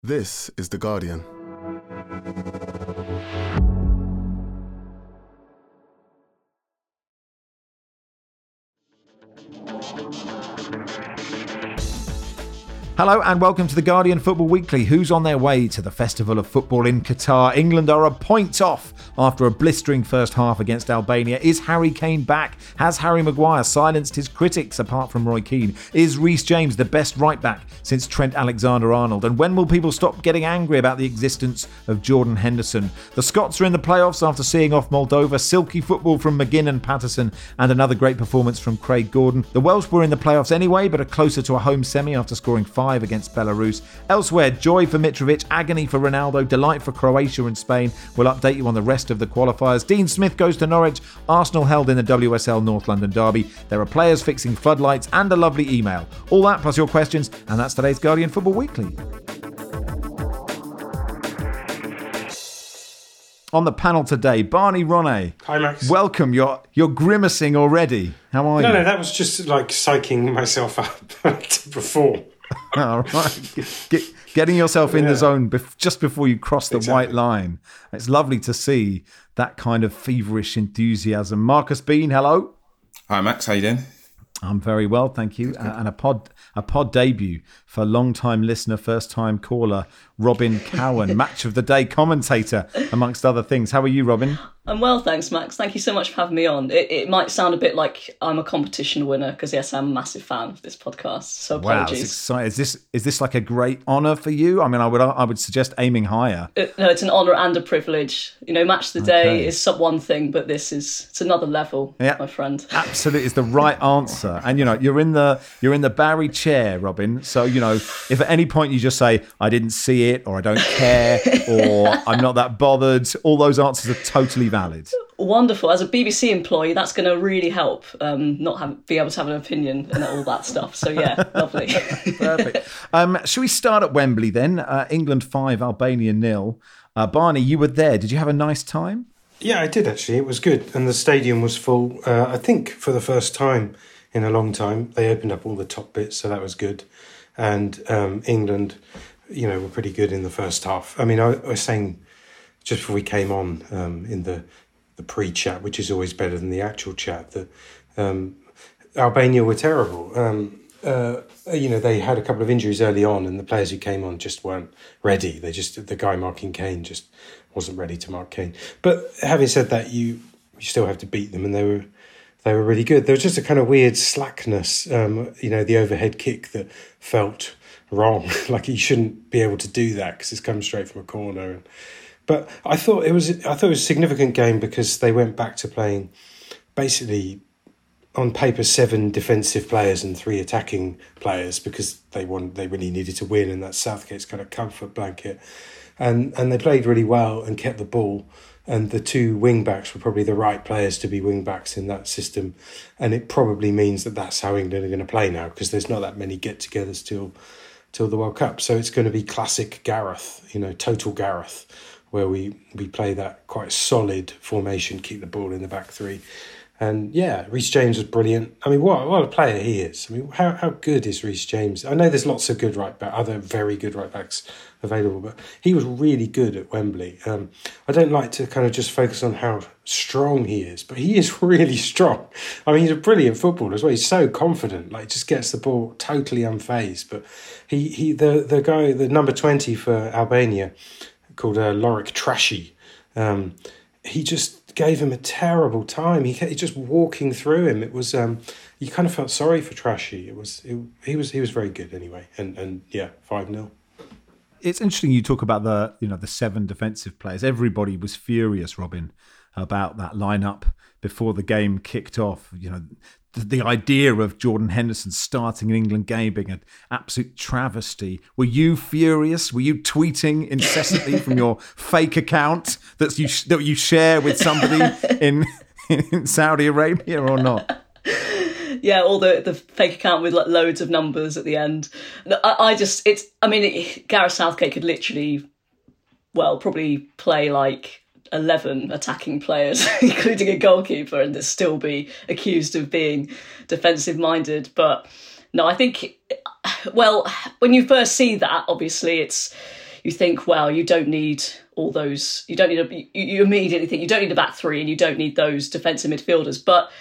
This is The Guardian. Hello and welcome to The Guardian Football Weekly. Who's on their way to the Festival of Football in Qatar? England are a point off after a blistering first half against Albania. Is Harry Kane back? Has Harry Maguire silenced his critics apart from Roy Keane? Is Reece James the best right-back since Trent Alexander-Arnold? And when will people stop getting angry about the existence of Jordan Henderson? The Scots are in the playoffs after seeing off Moldova. Silky football from McGinn and Patterson, and another great performance from Craig Gordon. The Welsh were in the playoffs anyway, but are closer to a home semi after scoring 5 against Belarus. Elsewhere, joy for Mitrovic, agony for Ronaldo, delight for Croatia and Spain. We'll update you on the rest of the qualifiers. Dean Smith goes to Norwich. Arsenal held in the WSL North London derby. There are players fixing floodlights and a lovely email. All that plus your questions, and that's today's Guardian Football Weekly. On the panel today, Barney Ronay. Hi, Max. Welcome. You're grimacing already. How are you? No, that was just like psyching myself up to perform. All right. Getting yourself in the zone just before you cross the white line. It's lovely to see that kind of feverish enthusiasm. Marcus Bean, hello. Hi, Max. How you doing? I'm very well, thank you. And a pod debut for long-time listener, first-time caller, Robin Cowan, match of the day commentator, amongst other things. How are you, Robin? I'm well, thanks, Max. Thank you so much for having me on. It might sound a bit like I'm a competition winner, because yes, I'm a massive fan of this podcast, so apologies. Wow, it's exciting. Is this like a great honour for you? I mean, I would suggest aiming higher. No, it's an honour and a privilege. You know, match of the day is one thing, but it's another level, my friend. Absolutely, it's the right answer. And you know, you're in the Barry chair, Robin. So you know, if at any point you just say I didn't see it, or I don't care, or I'm not that bothered, all those answers are totally valid. Wonderful. As a BBC employee, that's going to really help be able to have an opinion and all that stuff. So yeah, lovely. Perfect. Shall we start at Wembley then? England 5, Albania 0. Barney, you were there. Did you have a nice time? Yeah, I did actually. It was good. And the stadium was full. I think for the first time in a long time, they opened up all the top bits, so that was good. And England, you know, were pretty good in the first half. I mean, I was saying just before we came on in the pre-chat, which is always better than the actual chat, that Albania were terrible. You know, they had a couple of injuries early on, and the players who came on just weren't ready. The guy marking Kane just wasn't ready to mark Kane. But having said that, you still have to beat them, and they were really good. There was just a kind of weird slackness, you know, the overhead kick that felt wrong. Like you shouldn't be able to do that because it's come straight from a corner. But I thought it was a significant game because they went back to playing basically on paper 7 defensive players and 3 attacking players because they really needed to win, and that's Southgate's kind of comfort blanket. And they played really well and kept the ball. And the 2 wing-backs were probably the right players to be wing-backs in that system. And it probably means that that's how England are going to play now, because there's not that many get-togethers till the World Cup. So it's going to be classic Gareth, you know, total Gareth, where we play that quite solid formation, keep the ball in the back 3. And yeah, Reece James was brilliant. I mean, what a player he is. I mean, how good is Reece James? I know there's lots of good other very good right backs available, but he was really good at Wembley. I don't like to kind of just focus on how strong he is, but he is really strong. I mean, he's a brilliant footballer as well. He's so confident, like just gets the ball totally unfazed. But the guy, the number 20 for Albania, called Lorik Trashy, he just gave him a terrible time. He just walking through him. It was you kind of felt sorry for Trashy. He was very good anyway. And yeah, 5-0. It's interesting you talk about the 7 defensive players. Everybody was furious, Robin, about that lineup before the game kicked off. You know, the idea of Jordan Henderson starting an England game being an absolute travesty. Were you furious? Were you tweeting incessantly from your fake account that you share with somebody in Saudi Arabia or not? Yeah, all the fake account with like loads of numbers at the end. Gareth Southgate could literally, probably play like 11 attacking players, including a goalkeeper, and they'd still be accused of being defensive-minded. But no, I think, when you first see that, obviously it's, you think, well, you don't need all those. You don't need you immediately think you don't need a back three and you don't need those defensive midfielders. But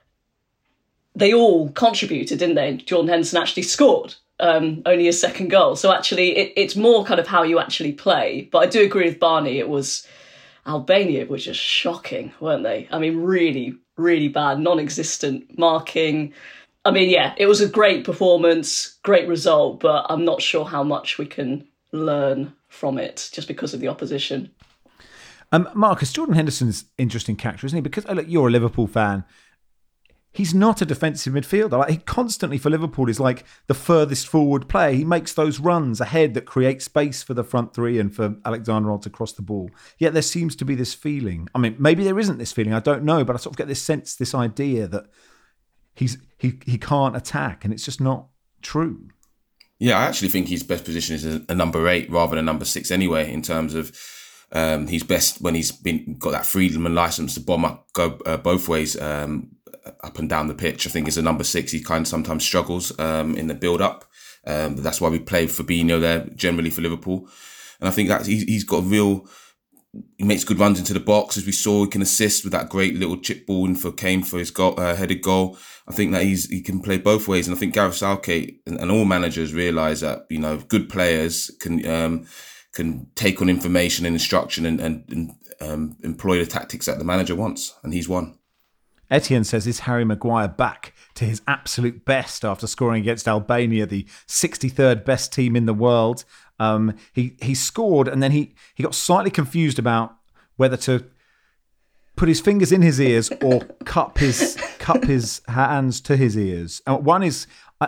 they all contributed, didn't they? Jordan Henderson actually scored only his second goal. So actually, it's more kind of how you actually play. But I do agree with Barney. Albania were just shocking, weren't they? I mean, really, really bad, non-existent marking. I mean, yeah, it was a great performance, great result, but I'm not sure how much we can learn from it just because of the opposition. Marcus, Jordan Henderson's interesting character, isn't he? Because look, you're a Liverpool fan. He's not a defensive midfielder. Like, he constantly, for Liverpool, is like the furthest forward player. He makes those runs ahead that create space for the front three and for Alexander-Arnold to cross the ball. Yet there seems to be this feeling. I mean, maybe there isn't this feeling. I don't know. But I sort of get this sense, this idea that he can't attack. And it's just not true. Yeah, I actually think his best position is a number 8 rather than number 6 anyway, in terms of he's best when he's got that freedom and license to bomb up, go both ways, up and down the pitch. I think as a number 6, he kind of sometimes struggles in the build-up. But that's why we play Fabinho there, generally for Liverpool. And I think that he's got he makes good runs into the box, as we saw. He can assist with that great little chip ball in for Kane for his goal, headed goal. I think that he can play both ways. And I think Gareth Southgate and all managers realise that, good players can take on information and instruction and employ the tactics that the manager wants. And he's one. Etienne says, is Harry Maguire back to his absolute best after scoring against Albania, the 63rd best team in the world? He scored and then he got slightly confused about whether to put his fingers in his ears or cup his hands to his ears. And one is,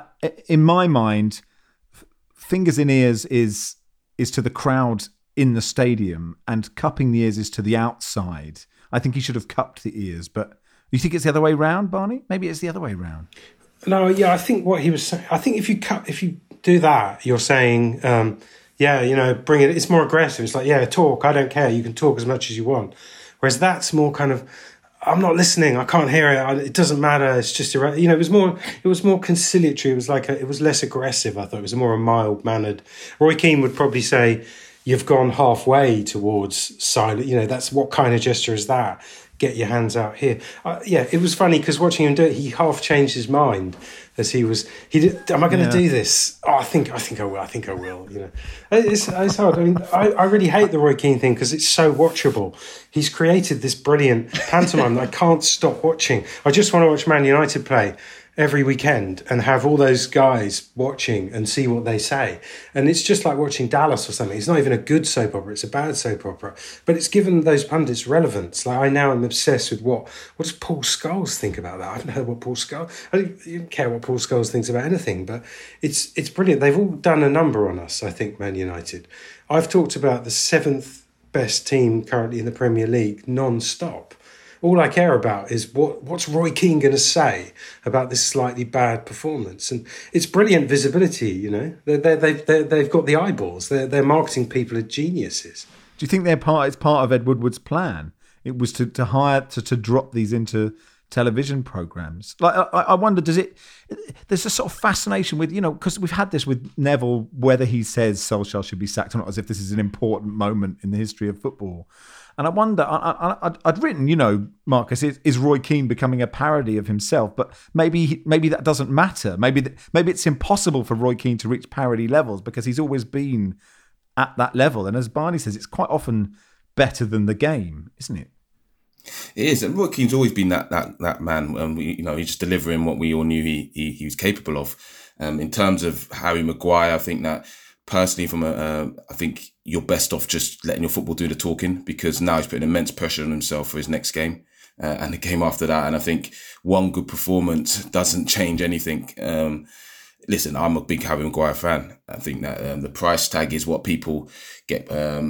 in my mind, fingers in ears is to the crowd in the stadium, and cupping the ears is to the outside. I think he should have cupped the ears, but you think it's the other way round, Barney? Maybe it's the other way round. No, yeah, I think what he was saying, I think if you do that, you're saying, bring it, it's more aggressive. It's like, yeah, talk, I don't care, you can talk as much as you want. Whereas that's more kind of, I'm not listening, I can't hear it, it doesn't matter, it's just, it was more conciliatory, it was less aggressive, I thought. It was more a mild-mannered. Roy Keane would probably say, you've gone halfway towards silent, that's, what kind of gesture is that? Get your hands out here. It was funny because watching him do it, he half changed his mind as he did, am I going to do this? Oh, I think I will. It's hard. I mean, I really hate the Roy Keane thing because it's so watchable. He's created this brilliant pantomime that I can't stop watching. I just want to watch Man United play every weekend and have all those guys watching and see what they say. And it's just like watching Dallas or something. It's not even a good soap opera, it's a bad soap opera. But it's given those pundits relevance. Like, I now am obsessed with what does Paul Scholes think about that? I haven't heard what Paul Scholes... I don't care what Paul Scholes thinks about anything, but it's brilliant. They've all done a number on us, I think, Man United. I've talked about the 7th best team currently in the Premier League non-stop. All I care about is what's Roy Keane going to say about this slightly bad performance, and it's brilliant visibility. They've got the eyeballs. Their marketing people are geniuses. Do you think it's part of Ed Woodward's plan? It was to hire to drop these into television programs. Like, I wonder, there's a sort of fascination with, because we've had this with Neville, whether he says Solskjaer should be sacked or not, as if this is an important moment in the history of football. And I wonder, I'd written, Marcus, is Roy Keane becoming a parody of himself? But maybe that doesn't matter. Maybe it's impossible for Roy Keane to reach parody levels because he's always been at that level. And as Barney says, it's quite often better than the game, isn't it? It is. And Roy Keane's always been that man. He's just delivering what we all knew he was capable of. In terms of Harry Maguire, I think that personally, I think you're best off just letting your football do the talking, because now he's putting immense pressure on himself for his next game and the game after that. And I think one good performance doesn't change anything. Listen, I'm a big Harry Maguire fan. I think that the price tag is what people get,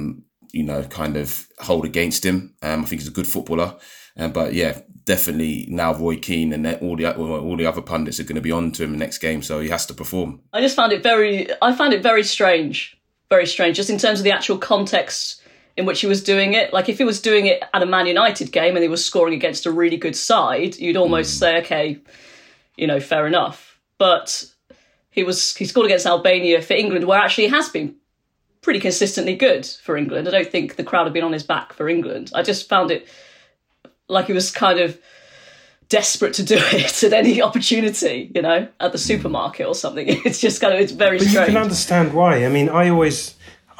kind of hold against him. I think he's a good footballer. But yeah, definitely now Roy Keane and all the other pundits are going to be on to him next game, so he has to perform. I found it very strange, just in terms of the actual context in which he was doing it. Like, if he was doing it at a Man United game and he was scoring against a really good side, you'd almost say, okay, fair enough. But he scored against Albania for England, where actually he has been pretty consistently good for England. I don't think the crowd had been on his back for England. I just found it like he was kind of desperate to do it at any opportunity, at the supermarket or something. It's just it's very strange. You can understand why. I mean, I always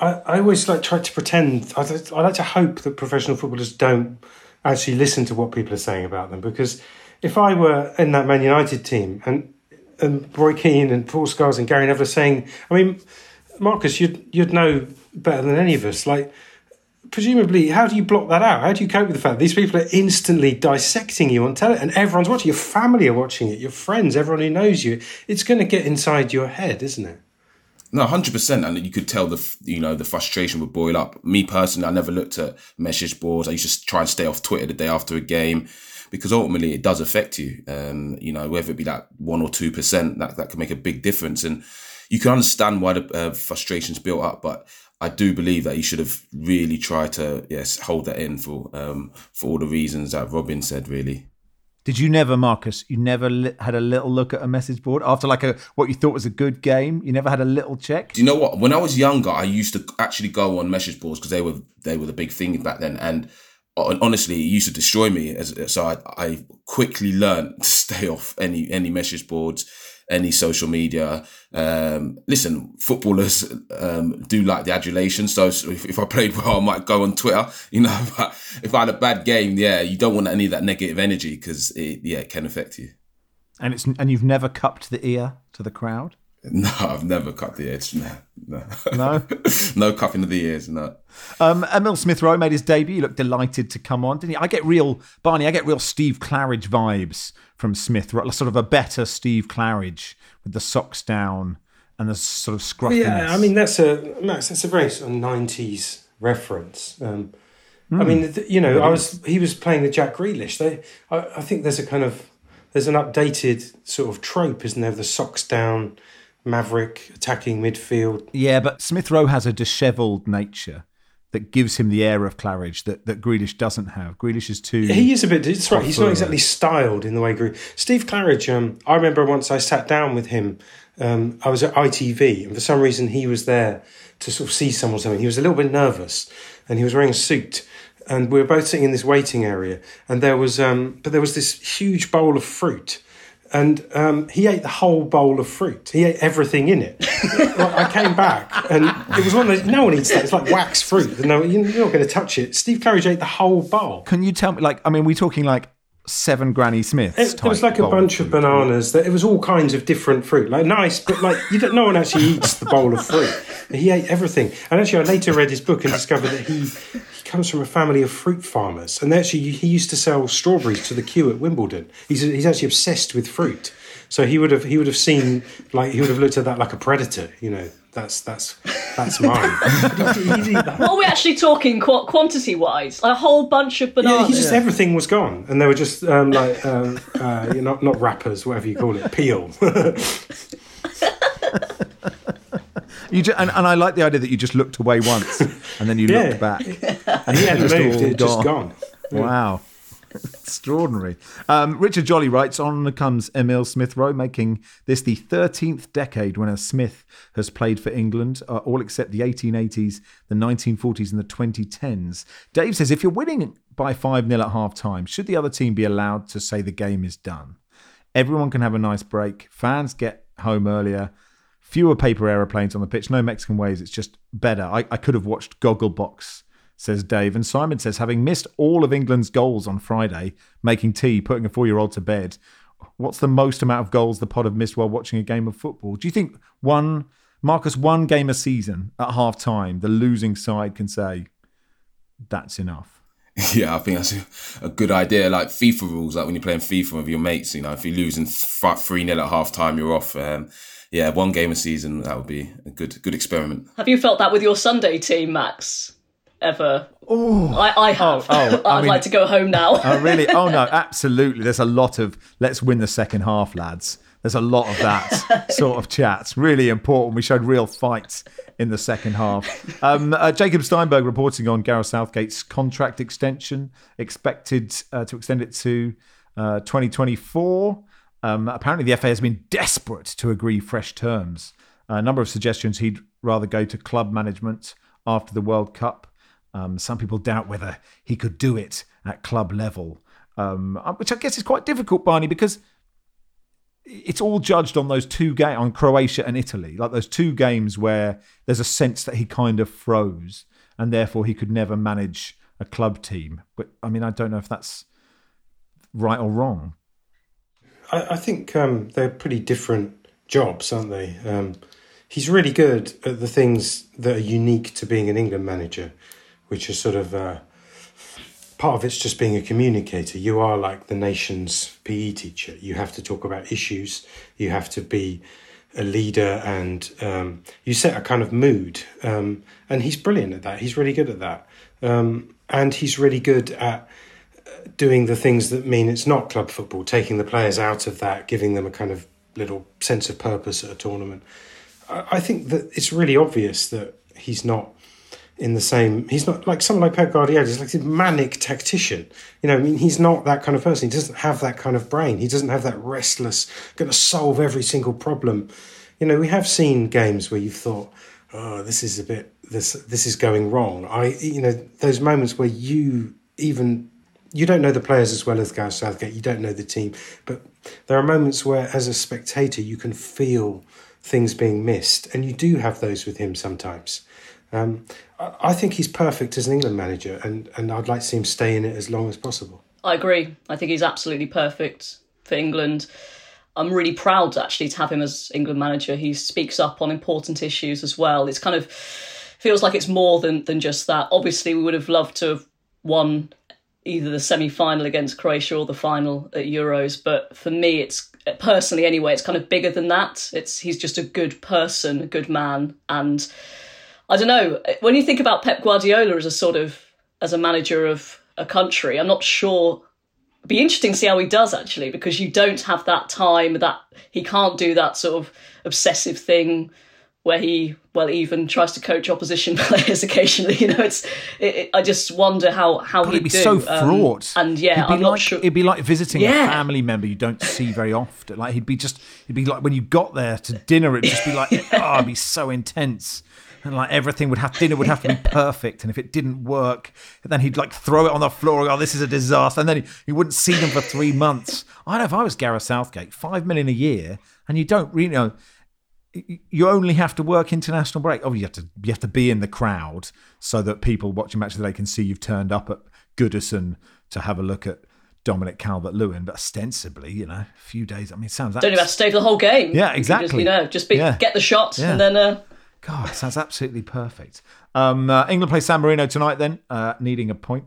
like try to pretend. I like to hope that professional footballers don't actually listen to what people are saying about them, because if I were in that Man United team and Roy Keane and Paul Scholes and Gary Neville saying, I mean, Marcus, you'd know better than any of us. Like, presumably, how do you block that out? How do you cope with the fact that these people are instantly dissecting you on television, and everyone's watching? Your family are watching it, your friends, everyone who knows you. It's going to get inside your head, isn't it? No, 100%, and you could tell the frustration would boil up. Me personally, I never looked at message boards. I used to try and stay off Twitter the day after a game, because ultimately it does affect you. Whether it be that 1 or 2%, that can make a big difference, and you can understand why the frustration's built up. But I do believe that he should have really tried to hold that in for all the reasons that Robin said. Really. Did you never, Marcus? You never had a little look at a message board after what you thought was a good game? You never had a little check? Do you know what? When I was younger, I used to actually go on message boards because they were the big thing back then, and honestly, it used to destroy me. So I quickly learned to stay off any message boards, any social media. Listen, footballers do like the adulation. So if I played well, I might go on Twitter, But if I had a bad game, you don't want any of that negative energy, because it can affect you. And you've never cupped the ear to the crowd? No, I've never cut the ears. No. No? No cupping of the ears, no. Emil Smith-Rowe made his debut. He looked delighted to come on, didn't he? I get real Steve Claridge vibes from Smith, sort of a better Steve Claridge with the socks down and the sort of scruffiness. Yeah, I mean, that's a very sort of 90s reference. I mean, he was playing the Jack Grealish. I think there's an updated sort of trope, isn't there, of the socks down maverick attacking midfield. Yeah, but Smith-Rowe has a dishevelled nature that gives him the air of Claridge that Grealish doesn't have. Grealish is too... He is a bit... That's right, he's not exactly styled in the way Grealish... Steve Claridge, I remember once I sat down with him, I was at ITV, and for some reason he was there to sort of see someone or something. He was a little bit nervous, and he was wearing a suit, and we were both sitting in this waiting area, and there was this huge bowl of fruit, and he ate the whole bowl of fruit. He ate everything in it. I came back, and it was one of those... No one eats that. It's like wax fruit. No, you're not going to touch it. Steve Claridge ate the whole bowl. Can you tell me, we're talking 7 Granny Smiths. It was like a bunch of bananas. It was all kinds of different fruit. Nice, but no one actually eats the bowl of fruit. He ate everything. And actually, I later read his book and discovered that he comes from a family of fruit farmers. And actually, he used to sell strawberries to the queue at Wimbledon. He's actually obsessed with fruit. So he would have seen, he would have looked at that like a predator. That's mine. What are we actually talking quantity-wise? A whole bunch of bananas? Yeah, everything was gone. And they were just not wrappers, whatever you call it, peel. And I like the idea that you just looked away once and then you looked back. And he hadn't moved, it just gone. Wow. Extraordinary. Richard Jolly writes, on comes Emil Smith-Rowe, making this the 13th decade when a Smith has played for England, all except the 1880s, the 1940s and the 2010s. Dave says, if you're winning by 5-0 at half-time, should the other team be allowed to say the game is done? Everyone can have a nice break. Fans get home earlier. Fewer paper aeroplanes on the pitch. No Mexican ways. It's just better. I could have watched Gogglebox, says Dave. And Simon says, having missed all of England's goals on Friday, making tea, putting a 4-year-old to bed, what's the most amount of goals the pod have missed while watching a game of football? Do you think one game a season at half-time, the losing side can say, that's enough? Yeah, I think that's a good idea. Like FIFA rules, like when you're playing FIFA with your mates, if you're losing 3-0 at half-time, you're off. One game a season, that would be a good experiment. Have you felt that with your Sunday team, Max? Ever? Oh, I have. I'd like to go home now. Oh, really? Oh, no, absolutely. There's a lot of, let's win the second half, lads. There's a lot of that sort of chat. Really important. We showed real fight in the second half. Jacob Steinberg reporting on Gareth Southgate's contract extension, expected to extend it to 2024. Apparently the FA has been desperate to agree fresh terms. A number of suggestions he'd rather go to club management after the World Cup. Some people doubt whether he could do it at club level, which I guess is quite difficult, Barney, because it's all judged on those two games, on Croatia and Italy, like those two games where there's a sense that he kind of froze and therefore he could never manage a club team. But I mean, I don't know if that's right or wrong. I think they're pretty different jobs, aren't they? He's really good at the things that are unique to being an England manager, which is sort of part of it's just being a communicator. You are like the nation's PE teacher. You have to talk about issues. You have to be a leader, and you set a kind of mood. And he's brilliant at that. He's really good at that. And he's really good at doing the things that mean it's not club football, taking the players out of that, giving them a kind of little sense of purpose at a tournament. I think that it's really obvious that he's not he's not like someone like Pep Guardiola. He's like a manic tactician. You know, I mean, he's not that kind of person. He doesn't have that kind of brain. He doesn't have that restless, going to solve every single problem. You know, we have seen games where you've thought, oh, this is going wrong. Those moments where you don't know the players as well as Gareth Southgate. You don't know the team. But there are moments where, as a spectator, you can feel things being missed. And you do have those with him sometimes. I think he's perfect as an England manager, and I'd like to see him stay in it as long as possible. I agree. I think he's absolutely perfect for England. I'm really proud, actually, to have him as England manager. He speaks up on important issues as well. It's kind of feels like it's more than just that. Obviously, we would have loved to have won either the semi-final against Croatia or the final at Euros. But for me, it's personally anyway, it's kind of bigger than that. He's just a good person, a good man. And I don't know, when you think about Pep Guardiola as a manager of a country, I'm not sure. It'd be interesting to see how he does, actually, because you don't have that time, that he can't do that sort of obsessive thing where he, even tries to coach opposition players occasionally. You know, I just wonder how he'd do. It'd be so fraught. And yeah, I'm not sure. It'd be like visiting a family member you don't see very often. Like he'd be like when you got there to dinner, it'd just be like, it'd be so intense. And like dinner would have to be perfect. And if it didn't work, then he'd like throw it on the floor. Oh, this is a disaster. And then he wouldn't see them for 3 months. I know if I was Gareth Southgate, $5 million a year, and you don't really know, you only have to work international break. Oh, you have to be in the crowd so that people watching Match of the Day can see you've turned up at Goodison to have a look at Dominic Calvert-Lewin, but ostensibly, a few days. I mean, it sounds. Don't even have to stay for the whole game. Yeah, exactly. Get the shot and then. God, it sounds absolutely perfect. England play San Marino tonight. Then needing a point.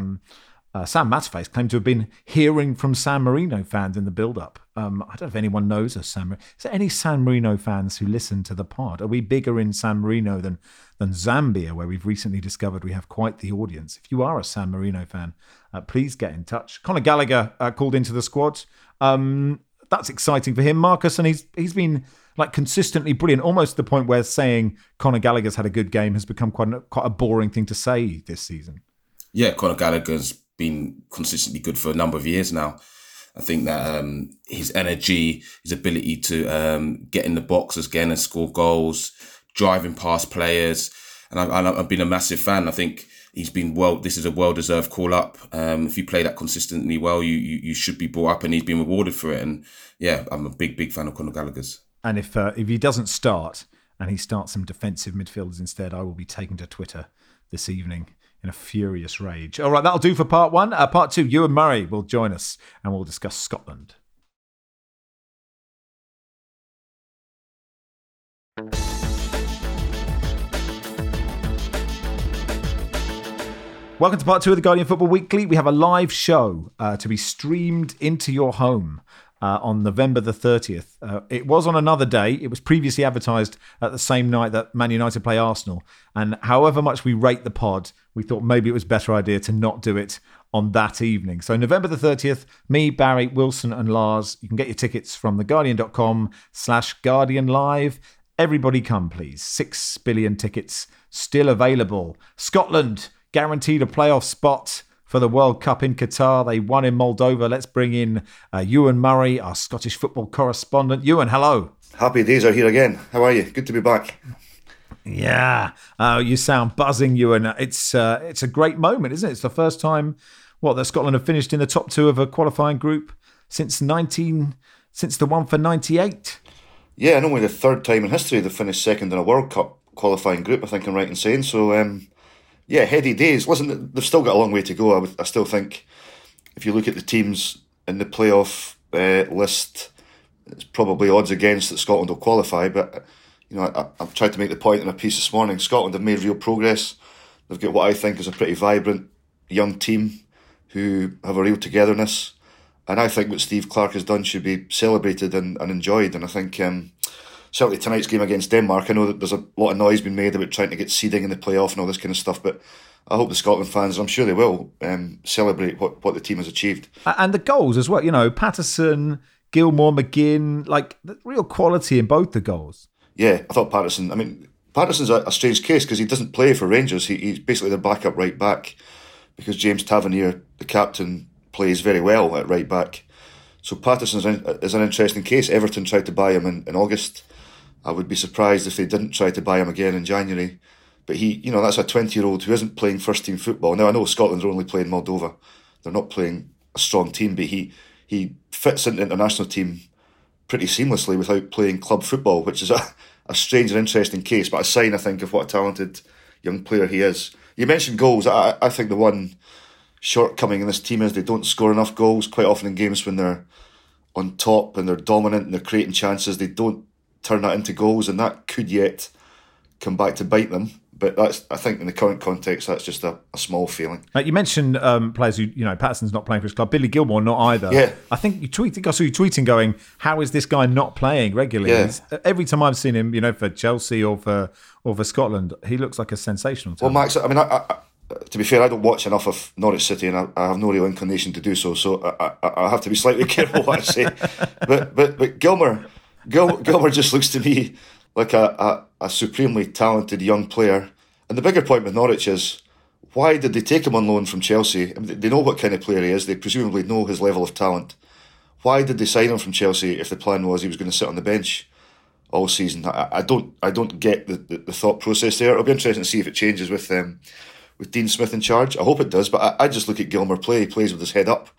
Sam Matterface claimed to have been hearing from San Marino fans in the build-up. I don't know if anyone knows us, San Marino. Is there any San Marino fans who listen to the pod? Are we bigger in San Marino than Zambia, where we've recently discovered we have quite the audience? If you are a San Marino fan, please get in touch. Conor Gallagher called into the squad. That's exciting for him, Marcus, and he's been like consistently brilliant, almost to the point where saying Conor Gallagher's had a good game has become quite a boring thing to say this season. Yeah, Conor Gallagher's been consistently good for a number of years now. I think that his energy, his ability to get in the box again and score goals, driving past players, and I've been a massive fan. I think he's been this is a well-deserved call-up. If you play that consistently well, you should be brought up, and he's been rewarded for it. And yeah, I'm a big fan of Conor Gallagher's. And if he doesn't start and he starts some defensive midfielders instead, I will be taken to Twitter this evening in a furious rage. All right, that'll do for part one. Part two, Ewan Murray will join us and we'll discuss Scotland. Welcome to part two of the Guardian Football Weekly. We have a live show to be streamed into your home on November the 30th. It was on another day. It was previously advertised at the same night that Man United play Arsenal. And however much we rate the pod, we thought maybe it was a better idea to not do it on that evening. So November the 30th, me, Barry, Wilson and Lars. You can get your tickets from theguardian.com/Guardian Live. Everybody come, please. 6 billion tickets still available. Scotland guaranteed a playoff spot for the World Cup in Qatar. They won in Moldova. Let's bring in Ewan Murray, our Scottish football correspondent. Ewan, hello. Happy days are here again. How are you? Good to be back. Yeah. You sound buzzing, Ewan. It's a great moment, isn't it? It's the first time, that Scotland have finished in the top two of a qualifying group since the one for 98. Yeah, and only the third time in history they've finished second in a World Cup qualifying group, I think I'm right in saying. So, heady days. Listen, they've still got a long way to go. I still think if you look at the teams in the playoff list, it's probably odds against that Scotland will qualify. But, I've tried to make the point in a piece this morning. Scotland have made real progress. They've got what I think is a pretty vibrant young team who have a real togetherness. And I think what Steve Clarke has done should be celebrated and enjoyed. And I think certainly tonight's game against Denmark, I know that there's a lot of noise being made about trying to get seeding in the playoff and all this kind of stuff, but I hope the Scotland fans, I'm sure they will, celebrate what the team has achieved. And the goals as well, Patterson, Gilmour, McGinn, like the real quality in both the goals. Yeah, I thought Patterson's a strange case because he doesn't play for Rangers. He's basically their backup right back because James Tavernier, the captain, plays very well at right back. So Patterson is an interesting case. Everton tried to buy him in August. I would be surprised if they didn't try to buy him again in January. But that's a 20-year-old who isn't playing first team football. Now I know Scotland are only playing Moldova. They're not playing a strong team, but he fits into the international team pretty seamlessly without playing club football, which is a strange and interesting case, but a sign, I think, of what a talented young player he is. You mentioned goals. I think the one shortcoming in this team is they don't score enough goals. Quite often in games when they're on top and they're dominant and they're creating chances, they don't turn that into goals, and that could yet come back to bite them. But I think in the current context, that's just a small feeling. You mentioned players who, Patterson's not playing for his club. Billy Gilmour not either. Yeah. I think I saw you tweeting going, how is this guy not playing regularly? Yeah. Every time I've seen him, for Chelsea or for Scotland, he looks like a sensational talent. Well, Max, to be fair, I don't watch enough of Norwich City, and I have no real inclination to do so. So I have to be slightly careful what I say. But Gilmour just looks to me like a supremely talented young player. And the bigger point with Norwich is, why did they take him on loan from Chelsea? They know what kind of player he is. They presumably know his level of talent. Why did they sign him from Chelsea if the plan was he was going to sit on the bench all season? I don't get the thought process there. It'll be interesting to see if it changes with Dean Smith in charge. I hope it does, but I just look at Gilmour play. He plays with his head up.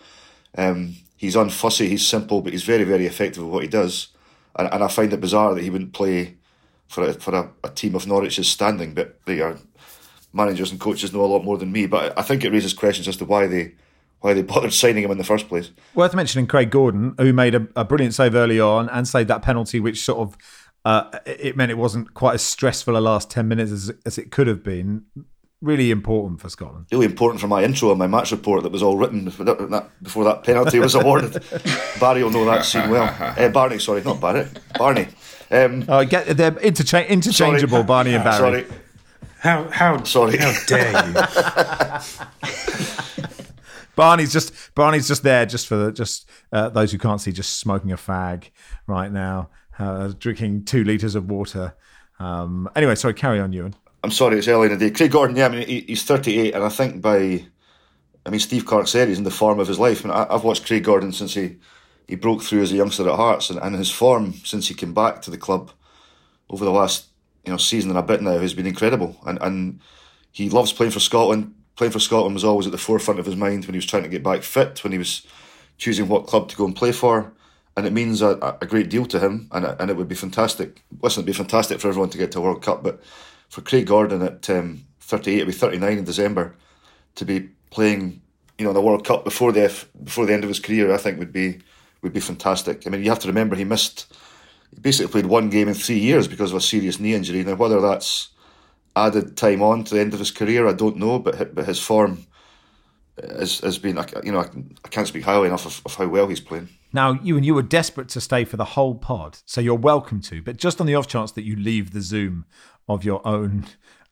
He's unfussy, he's simple, but he's very, very effective at what he does. And I find it bizarre that he wouldn't play for a team of Norwich's standing, but they are managers and coaches know a lot more than me. But I think it raises questions as to why they bothered signing him in the first place. Worth mentioning Craig Gordon, who made a brilliant save early on and saved that penalty, which sort of it meant it wasn't quite as stressful a last 10 minutes as it could have been. Really important for Scotland. Really important for my intro and my match report that was all written before that penalty was awarded. Barry will know that scene well. Barney, sorry, not Barry. Barney. They're interchangeable, sorry. Barney and Barry. Sorry. How dare you? Barney's just there just for those who can't see, just smoking a fag right now, drinking 2 litres of water. Anyway, sorry, carry on, Ewan. I'm sorry, it's early in the day. Craig Gordon, he's 38, and I think Steve Clarke said he's in the form of his life. I've watched Craig Gordon since he broke through as a youngster at Hearts, and his form since he came back to the club over the last season and a bit now has been incredible. And he loves playing for Scotland. Playing for Scotland was always at the forefront of his mind when he was trying to get back fit, when he was choosing what club to go and play for. And it means a great deal to him, and it would be fantastic. Listen, it'd be fantastic for everyone to get to a World Cup, but for Craig Gordon at 38, he'll be 39 in December, to be playing the World Cup before the end of his career, I think would be fantastic. You have to remember he basically played 1 game in 3 years because of a serious knee injury. Now, whether that's added time on to the end of his career, I don't know, but his form has been, I can't speak highly enough of how well he's playing. Now, you were desperate to stay for the whole pod, so you're welcome to, but just on the off chance that you leave the Zoom of your own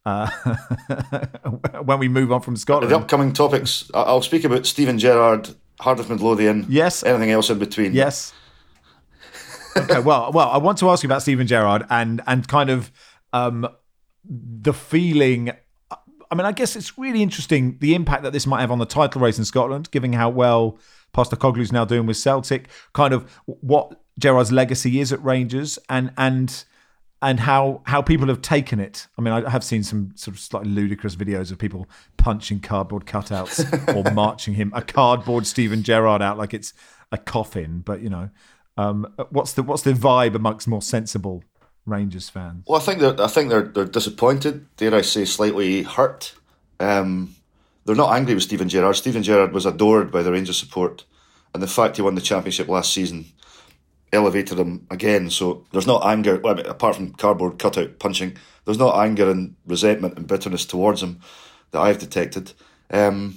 when we move on from Scotland. The upcoming topics, I'll speak about Steven Gerrard, Heart of Midlothian, yes, anything else in between. Yes. Okay, well, I want to ask you about Steven Gerrard and kind of the feeling. I guess it's really interesting the impact that this might have on the title race in Scotland, given how well Postecoglou's now doing with Celtic, kind of what Gerrard's legacy is at Rangers, and and how people have taken it. I mean, I have seen some sort of slightly ludicrous videos of people punching cardboard cutouts or marching a cardboard Steven Gerrard out like it's a coffin. But what's the vibe amongst more sensible Rangers fans? Well, I think they're disappointed. Dare I say, slightly hurt. They're not angry with Steven Gerrard. Steven Gerrard was adored by the Rangers support, and the fact he won the championship last season elevated him again. So there's not anger, well, I mean, apart from cardboard cutout punching, there's not anger and resentment and bitterness towards him that I've detected. The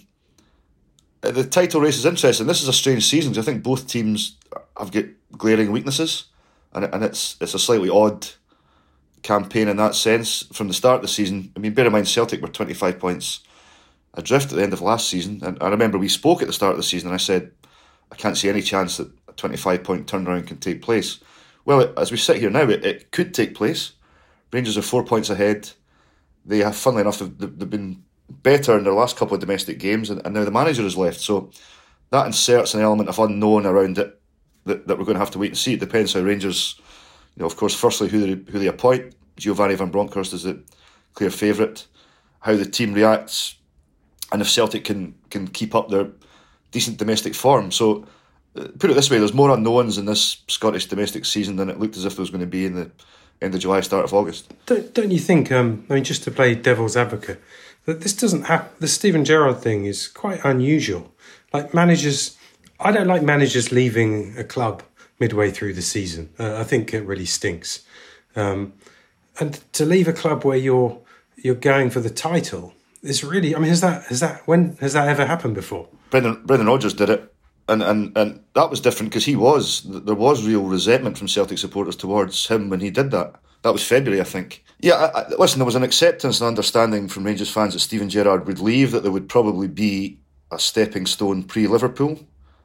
title race is interesting. This is a strange season because I think both teams have got glaring weaknesses, and it's a slightly odd campaign in that sense. From the start of the season, I mean, bear in mind Celtic were 25 points adrift at the end of last season, and I remember we spoke at the start of the season and I said I can't see any chance that a 25-point turnaround can take place. Well, as we sit here now, it could take place. Rangers are 4 points ahead. They have, funnily enough, they've been better in their last couple of domestic games, and now the manager has left, so that inserts an element of unknown around it that we're going to have to wait and see. It depends how Rangers, of course, firstly who they appoint. Giovanni van Bronckhorst is the clear favourite. How the team reacts, and if Celtic can keep up their decent domestic form. So, put it this way, there's more unknowns in this Scottish domestic season than it looked as if there was going to be in the end of July, start of August. Don't you think, just to play devil's advocate, that this doesn't happen, the Steven Gerrard thing is quite unusual. Like managers, I don't like managers leaving a club midway through the season. I think it really stinks. And to leave a club where you're going for the title is really, I mean, when has that ever happened before? Brendan Rodgers did it, and that was different because there was real resentment from Celtic supporters towards him when he did that. That was February, I think. Yeah, listen, there was an acceptance and understanding from Rangers fans that Steven Gerrard would leave, that there would probably be a stepping stone pre-Liverpool.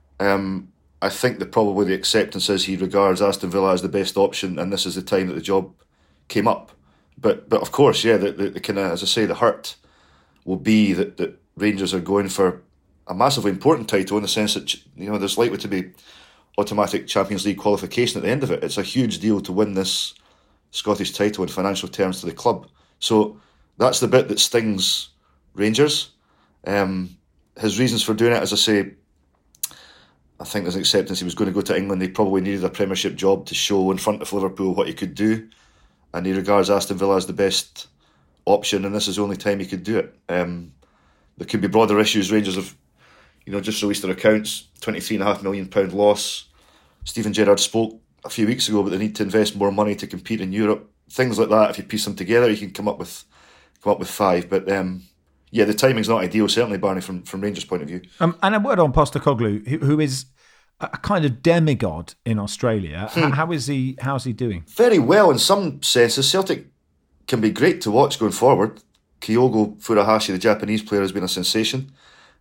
I think that probably the acceptance is he regards Aston Villa as the best option, and this is the time that the job came up. But of course, yeah, the kind of, as I say, the hurt will be that Rangers are going for a massively important title in the sense that there's likely to be automatic Champions League qualification at the end of it. It's a huge deal to win this Scottish title in financial terms to the club. So that's the bit that stings Rangers. His reasons for doing it, as I say, I think there's an acceptance he was going to go to England. He probably needed a Premiership job to show in front of Liverpool what he could do, and he regards Aston Villa as the best option, and this is the only time he could do it. There could be broader issues. Rangers have just released their accounts, £23.5 million loss. Steven Gerrard spoke a few weeks ago about the need to invest more money to compete in Europe. Things like that, if you piece them together, you can come up with five. But the timing's not ideal, certainly, Barney, from Rangers' point of view. And a word on Postecoglou, who is a kind of demigod in Australia. How's he doing? Very well in some senses. Celtic can be great to watch going forward. Kyogo Furuhashi, the Japanese player, has been a sensation.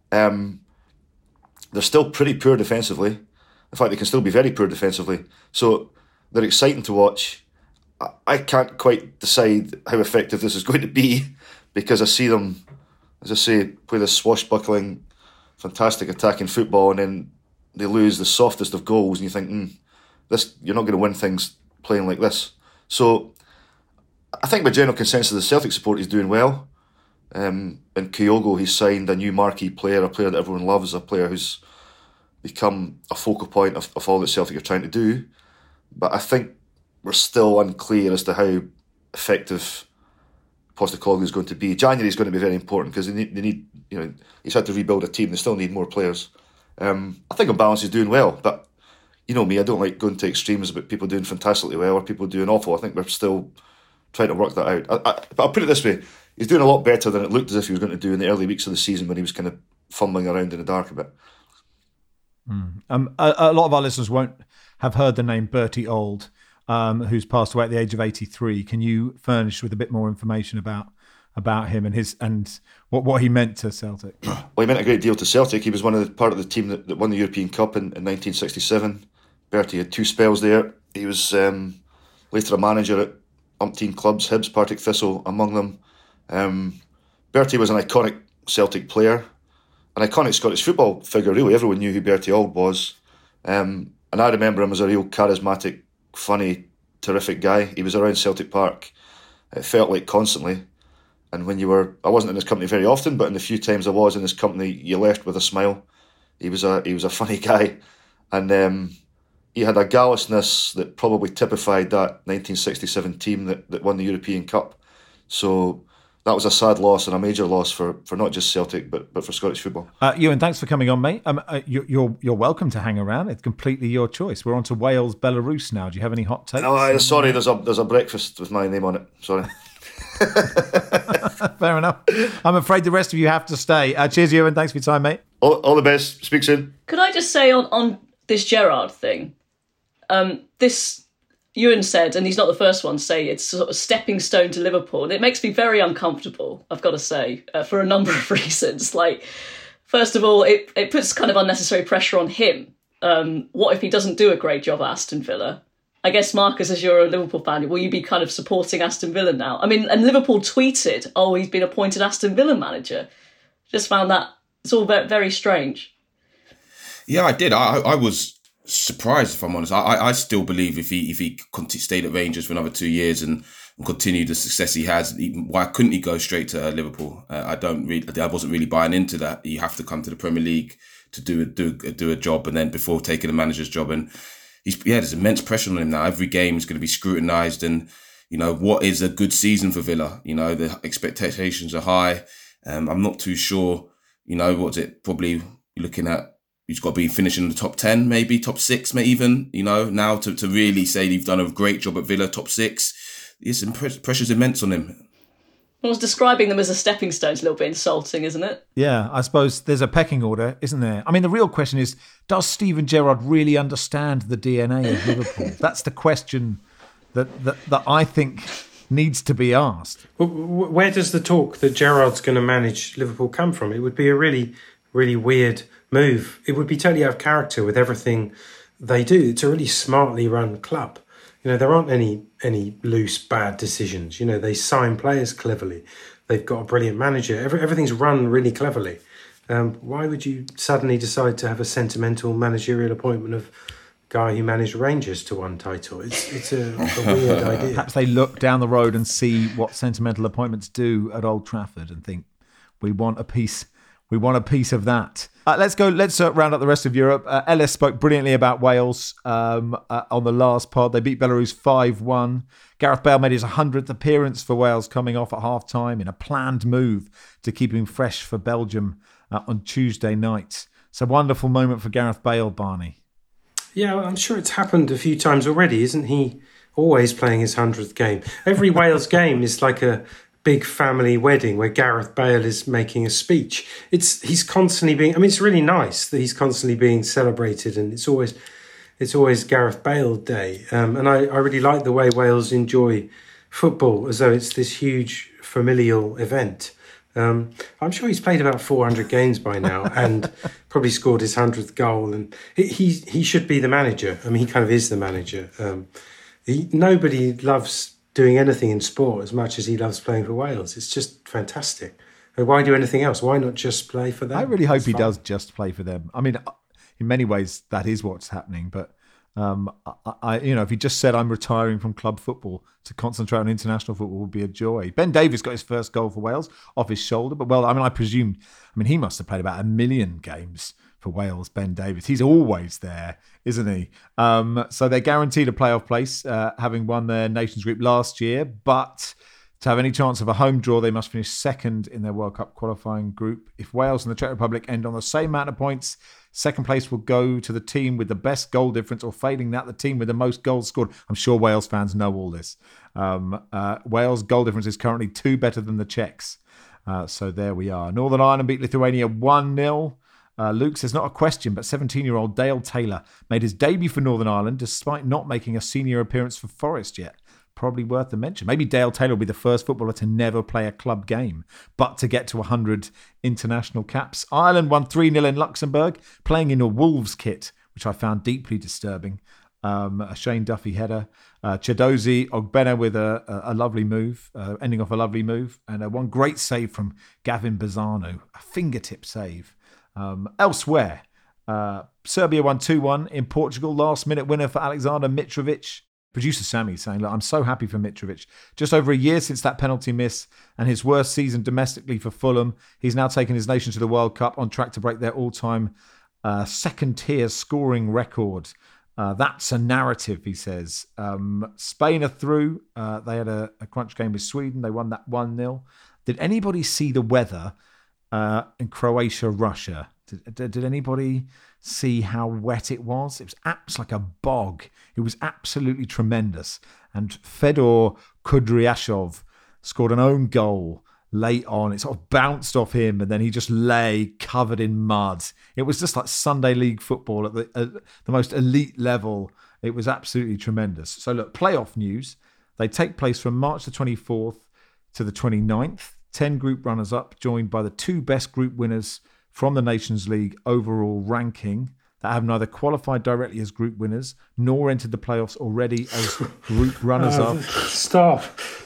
They're still pretty poor defensively. In fact, they can still be very poor defensively. So they're exciting to watch. I can't quite decide how effective this is going to be because I see them, as I say, play this swashbuckling, fantastic attacking football, and then they lose the softest of goals, and you think, you're not going to win things playing like this. So I think by general consensus, the Celtic support is doing well. And Kyogo, he's signed a new marquee player, a player that everyone loves, a player who's become a focal point of all that Celtic are trying to do. But I think we're still unclear as to how effective Postecoglou is going to be. January is going to be very important because they need he's had to rebuild a team. They still need more players. I think on balance he's doing well, but you know me, I don't like going to extremes about people doing fantastically well or people doing awful. I think we're still trying to work that out. But I'll put it this way, he's doing a lot better than it looked as if he was going to do in the early weeks of the season when he was kind of fumbling around in the dark a bit. A lot of our listeners won't have heard the name Bertie Auld, who's passed away at the age of 83. Can you furnish with a bit more information about him and what he meant to Celtic? Well, he meant a great deal to Celtic. He was part of the team that won the European Cup in 1967. Bertie had 2 spells there. He was later a manager at umpteen clubs, Hibs, Partick Thistle among them. Bertie was an iconic Celtic player, an iconic Scottish football figure, really. Everyone knew who Bertie Auld was. And I remember him as a real charismatic, funny, terrific guy. He was around Celtic Park, it felt like constantly. And when I wasn't in his company very often, but in the few times I was in his company, you left with a smile. He was a funny guy, and he had a gallousness that probably typified that 1967 team that won the European Cup. So that was a sad loss and a major loss for not just Celtic but for Scottish football. Ewan, thanks for coming on, mate. You're welcome to hang around. It's completely your choice. We're on to Wales, Belarus now. Do you have any hot takes? No, sorry. There's a breakfast with my name on it. Sorry. Fair enough. I'm afraid the rest of you have to stay. Cheers, Ewan. Thanks for your time, mate. All the best. Speak soon. Could I just say on this Gerrard thing, this Ewan said, and he's not the first one to say it's sort of stepping stone to Liverpool, and it makes me very uncomfortable, I've got to say, for a number of reasons. Like, first of all, it puts kind of unnecessary pressure on him. What if he doesn't do a great job at Aston Villa? I guess, Marcus, as you're a Liverpool fan, will you be kind of supporting Aston Villa now? I mean, and Liverpool tweeted, he's been appointed Aston Villa manager. Just found that it's all very, very strange. Yeah, I did. I was surprised, if I'm honest. I still believe if he stayed at Rangers for another 2 years and continued the success he has, why couldn't he go straight to Liverpool? I wasn't really buying into that. You have to come to the Premier League to do a job, and then before taking a manager's job. And there's immense pressure on him now. Every game is going to be scrutinised, and what is a good season for Villa? The expectations are high. I'm not too sure. What's it? Probably looking at. He's got to be finishing in the top 10, maybe top 6, maybe even. Now to really say you've done a great job at Villa, top 6, pressure's immense on him. Well, describing them as a stepping stone is a little bit insulting, isn't it? Yeah, I suppose there's a pecking order, isn't there? I mean, the real question is, does Steven Gerrard really understand the DNA of Liverpool? That's the question that I think needs to be asked. Well, where does the talk that Gerrard's going to manage Liverpool come from? It would be a really, really weird move. It would be totally out of character with everything they do. It's a really smartly run club. There aren't any loose bad decisions. They sign players cleverly. They've got a brilliant manager. Everything's run really cleverly. Why would you suddenly decide to have a sentimental managerial appointment of a guy who managed Rangers to one title? It's a weird idea. Perhaps they look down the road and see what sentimental appointments do at Old Trafford and think, we want a piece of that. Let's round up the rest of Europe. Ellis spoke brilliantly about Wales on the last pod. They beat Belarus 5-1. Gareth Bale made his 100th appearance for Wales coming off at half-time in a planned move to keep him fresh for Belgium on Tuesday night. It's a wonderful moment for Gareth Bale, Barney. Yeah, I'm sure it's happened a few times already. Isn't he always playing his 100th game? Every Wales game is like a big family wedding where Gareth Bale is making a speech. He's constantly being. I mean, it's really nice that he's constantly being celebrated, and it's always Gareth Bale Day. And I really like the way Wales enjoy football as though it's this huge familial event. I'm sure he's played about 400 games by now and probably scored his 100th goal. And he should be the manager. I mean, he kind of is the manager. Nobody loves doing anything in sport as much as he loves playing for Wales. It's just fantastic. Why do anything else? Why not just play for them? I really hope he does just play for them. I mean, in many ways, that is what's happening. But if he just said, I'm retiring from club football to concentrate on international football, would be a joy. Ben Davies got his first goal for Wales off his shoulder. But, he must have played about 1 million games for Wales, Ben Davies. He's always there, isn't he? So they're guaranteed a playoff place, having won their Nations Group last year. But to have any chance of a home draw, they must finish second in their World Cup qualifying group. If Wales and the Czech Republic end on the same amount of points, second place will go to the team with the best goal difference, or failing that, the team with the most goals scored. I'm sure Wales fans know all this. Wales' goal difference is currently 2 better than the Czechs. So there we are. Northern Ireland beat Lithuania 1-0. Luke says, not a question, but 17-year-old Dale Taylor made his debut for Northern Ireland despite not making a senior appearance for Forest yet. Probably worth the mention. Maybe Dale Taylor will be the first footballer to never play a club game, but to get to 100 international caps. Ireland won 3-0 in Luxembourg, playing in a Wolves kit, which I found deeply disturbing. A Shane Duffy header. Chiedozie Ogbene with a lovely move, ending off a lovely move. And one great save from Gavin Bazzano, a fingertip save. Elsewhere, Serbia won 2-1 in Portugal. Last minute winner for Alexander Mitrovic. Producer Sammy saying, look, I'm so happy for Mitrovic. Just over a year since that penalty miss and his worst season domestically for Fulham. He's now taken his nation to the World Cup, on track to break their all-time second-tier scoring record. That's a narrative, he says. Spain are through. They had a crunch game with Sweden. They won that 1-0. Did anybody see the weather in Croatia, Russia? Did anybody see how wet it was? It was like a bog. It was absolutely tremendous. And Fedor Kudryashov scored an own goal late on. It sort of bounced off him and then he just lay covered in mud. It was just like Sunday League football at the most elite level. It was absolutely tremendous. So look, playoff news. They take place from March the 24th to the 29th. 10 group runners-up, joined by the 2 best group winners from the Nations League overall ranking, that have neither qualified directly as group winners nor entered the playoffs already as group runners-up. Stop.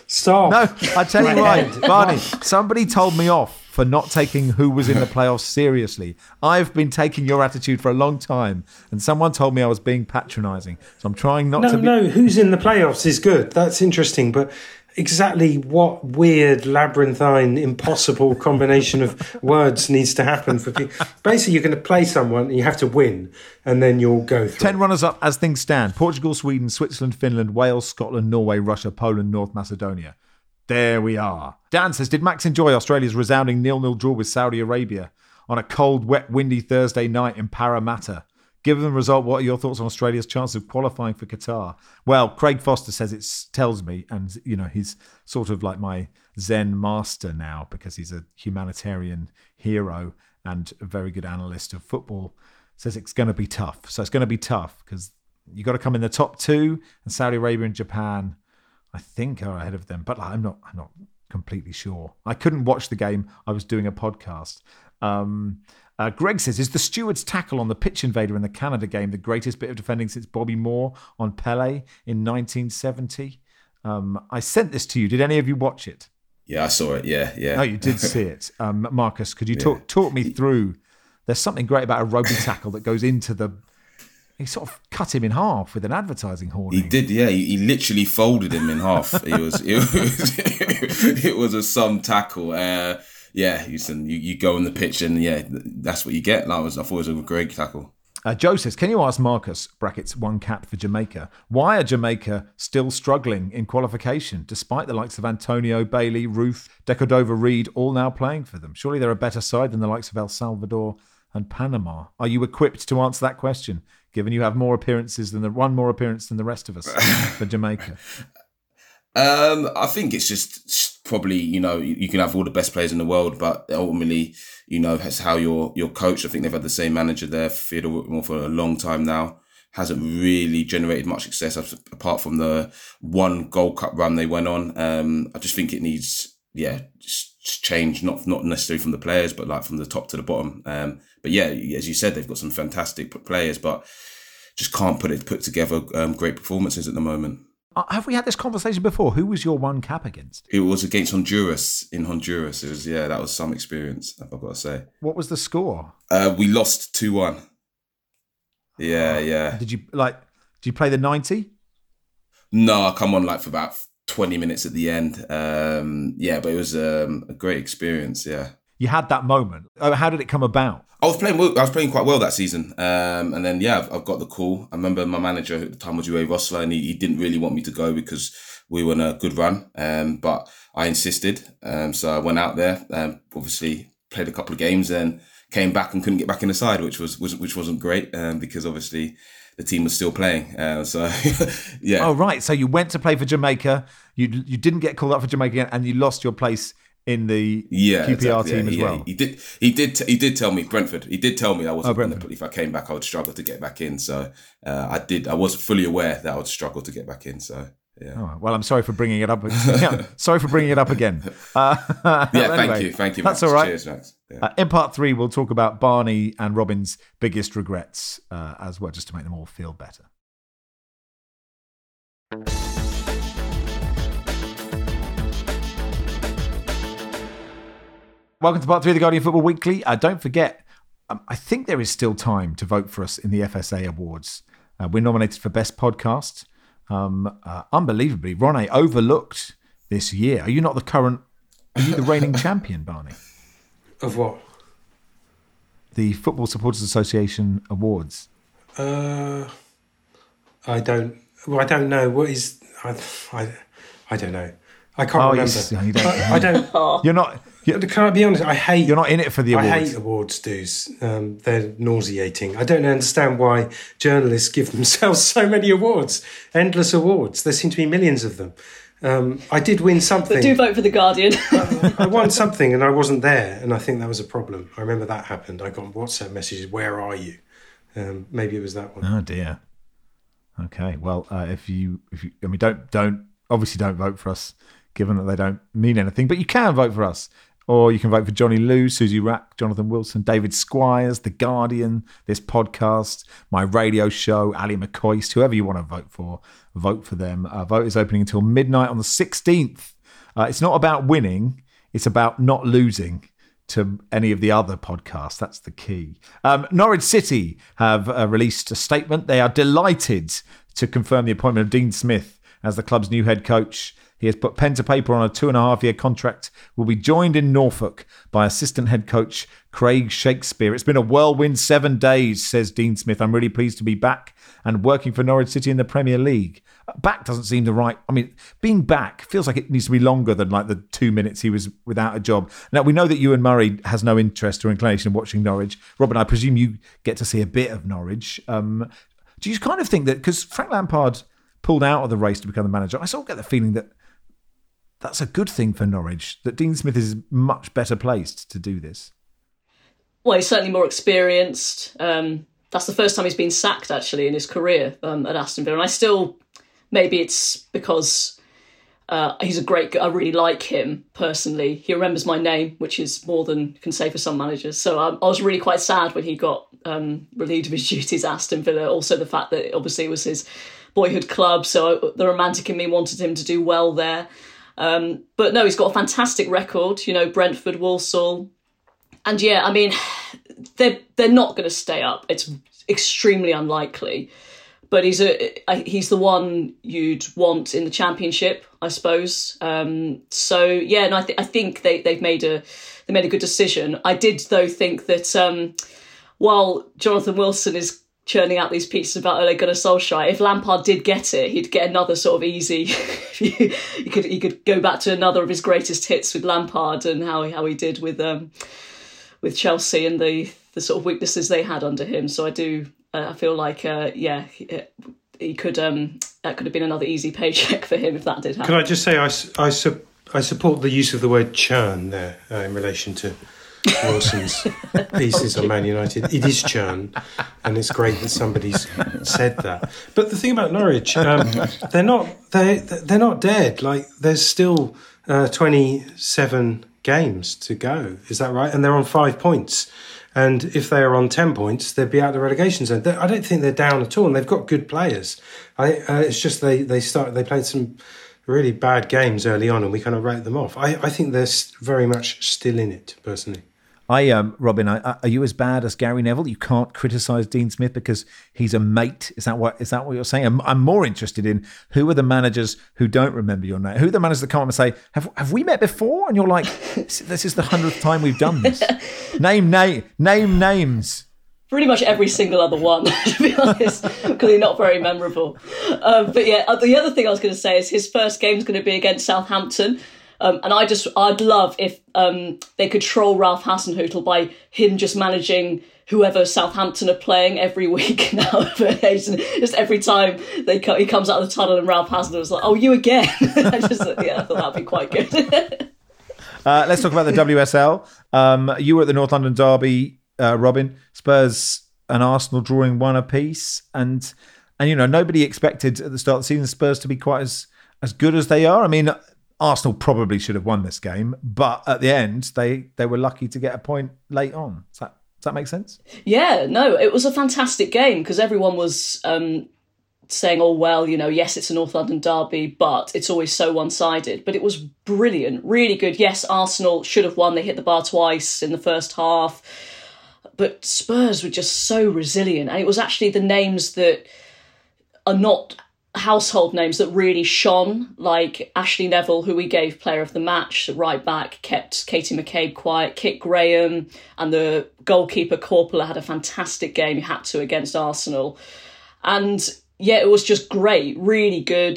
No, I tell you why, Barney, somebody told me off for not taking who was in the playoffs seriously. I've been taking your attitude for a long time, and someone told me I was being patronising. So I'm trying not to be... No, who's in the playoffs is good. That's interesting, but... exactly what weird, labyrinthine, impossible combination of words needs to happen for people? Basically, you're going to play someone, and you have to win, and then you'll go through. 10 runners-up as things stand. Portugal, Sweden, Switzerland, Finland, Wales, Scotland, Norway, Russia, Poland, North Macedonia. There we are. Dan says, did Max enjoy Australia's resounding 0-0 draw with Saudi Arabia on a cold, wet, windy Thursday night in Parramatta? Given the result, what are your thoughts on Australia's chance of qualifying for Qatar? Well, Craig Foster says it tells me, and he's sort of like my Zen master now because he's a humanitarian hero and a very good analyst of football. Says it's going to be tough. So it's going to be tough because you got to come in the top 2, and Saudi Arabia and Japan, I think, are ahead of them. But I'm not completely sure. I couldn't watch the game. I was doing a podcast. Greg says, is the steward's tackle on the pitch invader in the Canada game the greatest bit of defending since Bobby Moore on Pele in 1970? I sent this to you. Did any of you watch it? Yeah, I saw it. Yeah. Oh, you did see it. Marcus, could you talk me through? There's something great about a rugby tackle that goes into the... He sort of cut him in half with an advertising horn. He did, yeah. He literally folded him in half. It was some tackle. You go on the pitch and that's what you get. I thought it was a great tackle. Joe says, can you ask Marcus, brackets 1 cap for Jamaica, why are Jamaica still struggling in qualification, despite the likes of Antonio, Bailey, Roof, Decordova-Reid all now playing for them? Surely they're a better side than the likes of El Salvador and Panama. Are you equipped to answer that question, given you have one more appearance than the rest of us for Jamaica? I think it's just probably, you can have all the best players in the world, but ultimately, that's how you're coached. I think they've had the same manager there, Theodore Whitmore, for a long time now. Hasn't really generated much success apart from the 1 Gold Cup run they went on. I just think it needs, just change, not necessarily from the players, but like from the top to the bottom. But yeah, as you said, they've got some fantastic players, but just can't put together great performances at the moment. Have we had this conversation before? Who was your 1 cap against? It was against Honduras, in Honduras. It was, that was some experience, I've got to say. What was the score? We lost 2-1. Yeah. Did you play the 90? No, I come on for about 20 minutes at the end. But it was a great experience, yeah. You had that moment. How did it come about? I was playing quite well that season. And then, I've got the call. I remember my manager at the time was Uwe Rosler, and he didn't really want me to go because we were in a good run. But I insisted. So I went out there, obviously played a couple of games and came back and couldn't get back in the side, which wasn't great because obviously the team was still playing. Yeah. Oh, right. So you went to play for Jamaica. You didn't get called up for Jamaica and you lost your place in the QPR team as well. He did tell me, Brentford. He did tell me I wasn't going to, if I came back, I would struggle to get back in. So I was fully aware that I would struggle to get back in. So yeah. Oh, well, I'm sorry for bringing it up. Sorry for bringing it up again. Anyway, thank you. Max. That's all right. Cheers, Max. Yeah. In part 3, we'll talk about Barney and Robin's biggest regrets as well, just to make them all feel better. Welcome to part 3 of the Guardian Football Weekly. Don't forget, I think there is still time to vote for us in the FSA Awards. We're nominated for Best Podcast, Unbelievably, Ronnie, overlooked this year. Are you the reigning champion, Barney? Of what? The Football Supporters Association Awards. I don't know. What is... I don't know. I can't remember. You don't. I don't... You're not... Can I be honest? You're not in it for the awards. I hate awards dues. They're nauseating. I don't understand why journalists give themselves so many awards. Endless awards. There seem to be millions of them. I did win something. But do vote for The Guardian. I won something and I wasn't there, and I think that was a problem. I remember that happened. I got WhatsApp messages, "Where are you?" Maybe it was that one. Oh dear. Okay. Well, if you, don't vote for us, given that they don't mean anything. But you can vote for us. Or you can vote for Johnny Liu, Susie Rack, Jonathan Wilson, David Squires, The Guardian, this podcast, my radio show, Ali McCoist, whoever you want to vote for them. Vote is opening until midnight on the 16th. It's not about winning, it's about not losing to any of the other podcasts. That's the key. Norwich City have released a statement. They are delighted to confirm the appointment of Dean Smith as the club's new head coach. He has put pen to paper on a 2.5-year contract, will be joined in Norfolk by assistant head coach Craig Shakespeare. It's been a whirlwind 7 days, says Dean Smith. I'm really pleased to be back and working for Norwich City in the Premier League. Back doesn't seem the right... being back feels like it needs to be longer than like the 2 minutes he was without a job. Now, we know that Ewan Murray has no interest or inclination in watching Norwich. Robin, I presume you get to see a bit of Norwich. Do you kind of think that... Because Frank Lampard pulled out of the race to become the manager, I sort of get the feeling that that's a good thing for Norwich, that Dean Smith is much better placed to do this. Well, he's certainly more experienced. That's the first time he's been sacked, actually, in his career at Aston Villa. And I still, maybe it's because he's a great guy. I really like him personally. He remembers my name, which is more than you can say for some managers. So I was really quite sad when he got relieved of his duties at Aston Villa. Also the fact that obviously it was his boyhood club, so the romantic in me wanted him to do well there. But no, he's got a fantastic record, Brentford, Walsall. And yeah, they're not going to stay up. It's extremely unlikely. But he's the one you'd want in the Championship, I suppose. So yeah, and I think they made a good decision. I did though think that while Jonathan Wilson is churning out these pieces about Ole Gunnar Solskjaer, if Lampard did get it, he'd get another sort of easy. he could go back to another of his greatest hits with Lampard and how he did with Chelsea and the sort of weaknesses they had under him. So I feel like he could that could have been another easy paycheck for him if that did happen. Can I just say I support the use of the word churn there in relation to Wilson's pieces on Man United. It is churn, and it's great that somebody's said that. But the thing about Norwich, they're not dead. Like, there's still 27 games to go. Is that right? And they're on 5 points. And if they are on 10 points, they'd be out of the relegation zone. I don't think they're down at all, and they've got good players. It's just they played some really bad games early on, and we kind of wrote them off. I think they're very much still in it, personally. Robin, are you as bad as Gary Neville? You can't criticise Dean Smith because he's a mate. Is that what you're saying? I'm more interested in who are the managers who don't remember your name. Who are the managers that come up and say, "Have we met before?" And you're like, "This is the 100th time we've done this." Name names. Pretty much every single other one, to be honest, because they're not very memorable. But yeah, the other thing I was going to say is his first game is going to be against Southampton. And I'd love if they could troll Ralph Hasenhüttl by him just managing whoever Southampton are playing every week now. Just every time he comes out of the tunnel and Ralph Hasenhüttl's like, "Oh, you again?" I thought that'd be quite good. Let's talk about the WSL. You were at the North London derby, Robin. Spurs and Arsenal drawing 1 apiece, and nobody expected at the start of the season Spurs to be quite as good as they are. Arsenal probably should have won this game, but at the end, they were lucky to get a point late on. Does that make sense? Yeah, no, it was a fantastic game because everyone was saying, "Oh, well, yes, it's a North London derby, but it's always so one-sided." But it was brilliant, really good. Yes, Arsenal should have won. They hit the bar twice in the first half. But Spurs were just so resilient. And it was actually the names that are not household names that really shone, like Ashley Neville, who we gave player of the match, right back, kept Katie McCabe quiet, Kit Graham, and the goalkeeper Korpela had a fantastic game, he had to, against Arsenal. And yeah, it was just great, really good.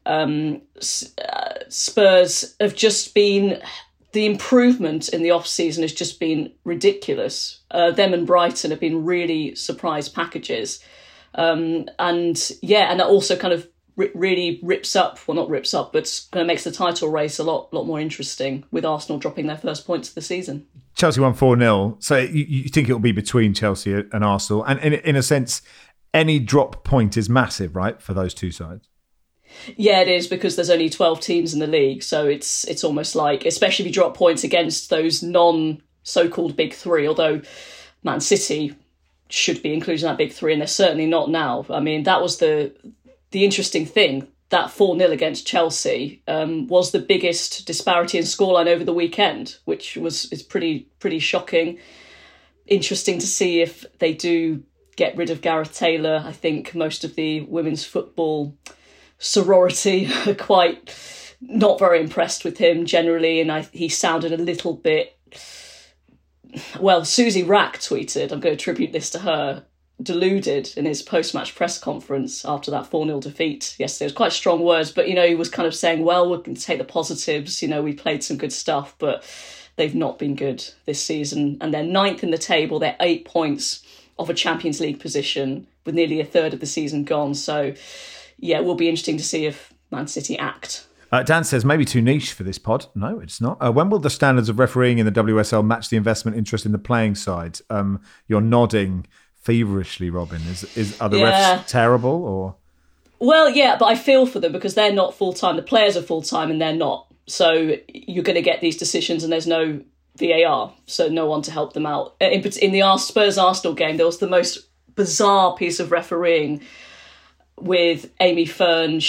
Spurs have just been, the improvement in the off-season has just been ridiculous. Them and Brighton have been really surprise packages. And that also kind of really rips up, well, not rips up, but kind of makes the title race a lot more interesting, with Arsenal dropping their first points of the season. Chelsea won 4-0. So you think it'll be between Chelsea and Arsenal. And in a sense, any drop point is massive, right, for those two sides? Yeah, it is, because there's only 12 teams in the league. So it's almost like, especially if you drop points against those so-called big three, although Man City should be included in that big three, and they're certainly not now. I mean, that was the interesting thing. That 4-0 against Chelsea was the biggest disparity in scoreline over the weekend, which is pretty shocking. Interesting to see if they do get rid of Gareth Taylor. I think most of the women's football sorority are quite not very impressed with him generally, and he sounded a little bit... Well, Susie Rack tweeted, I'm going to attribute this to her, deluded in his post-match press conference after that 4-0 defeat yesterday. It was quite strong words, but, he was kind of saying, well, we can take the positives. We played some good stuff, but they've not been good this season. And they're 9th in the table. They're 8 points off a Champions League position with nearly a third of the season gone. So, yeah, it will be interesting to see if Man City act. Dan says, maybe too niche for this pod. No, it's not. When will the standards of refereeing in the WSL match the investment interest in the playing side? You're nodding feverishly, Robin. Are the refs terrible? Or? Well, yeah, but I feel for them because they're not full-time. The players are full-time and they're not. So you're going to get these decisions and there's no VAR, so no one to help them out. In the Spurs-Arsenal game, there was the most bizarre piece of refereeing with Amy Fern.